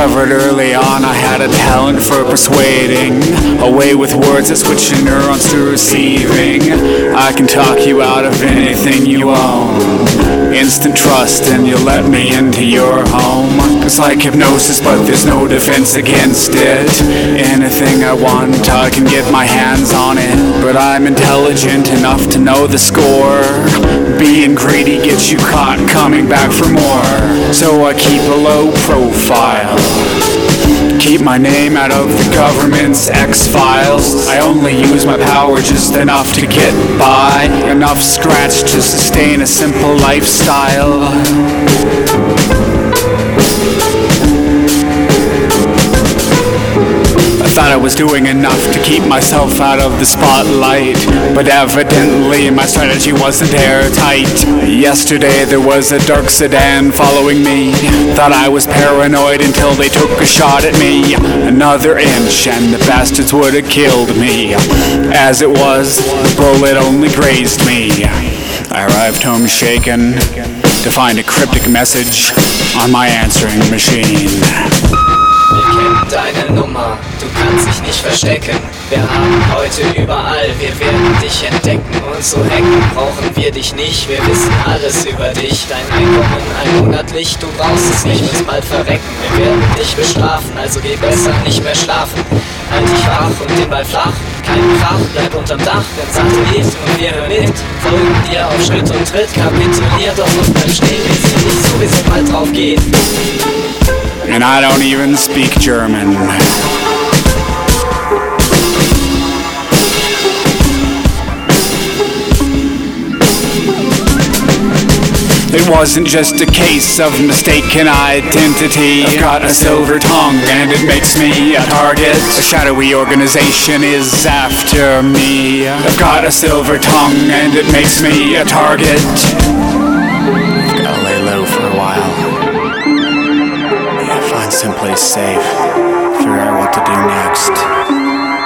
discovered early on I had a talent for persuading. A way with words that switch your neurons to receiving. I can talk you out of anything you own. Instant trust and you let me into your home. It's like hypnosis but there's no defense against it. Anything I want I can get my hands on it. But I'm intelligent enough to know the score. Being greedy gets you caught coming back for more. So I keep a low profile. Keep my name out of the government's X-Files. I only use my power just enough to get by. Enough scratch to sustain a simple lifestyle. I thought I was doing enough to keep myself out of the spotlight, but evidently my strategy wasn't airtight. Yesterday there was a dark sedan following me. Thought I was paranoid until they took a shot at me. Another inch and the bastards would have killed me. As it was, the bullet only grazed me. I arrived home shaken to find a cryptic message on my answering machine. Wir kennen deine Nummer, du kannst dich nicht verstecken. Wir haben heute überall, wir werden dich entdecken. Und so hacken brauchen wir dich nicht, wir wissen alles über dich. Dein Einkommen monatlich, du brauchst es nicht, wirst bald verrecken. Wir werden dich bestrafen, also geh besser nicht mehr schlafen. Halt dich wach und den Ball flach, kein Krach, bleib unterm Dach, denn Satellit und wir hören mit. Folgen dir auf Schritt und Tritt, kapitulier doch und bleib stehen. Wir sind nicht so, wir sind bald drauf gehen. And I don't even speak German. It wasn't just a case of mistaken identity. I've got a silver tongue and it makes me a target. A shadowy organization is after me. I've got a silver tongue and it makes me a target. Gotta lay low for a while. Find someplace safe, figure out what to do next.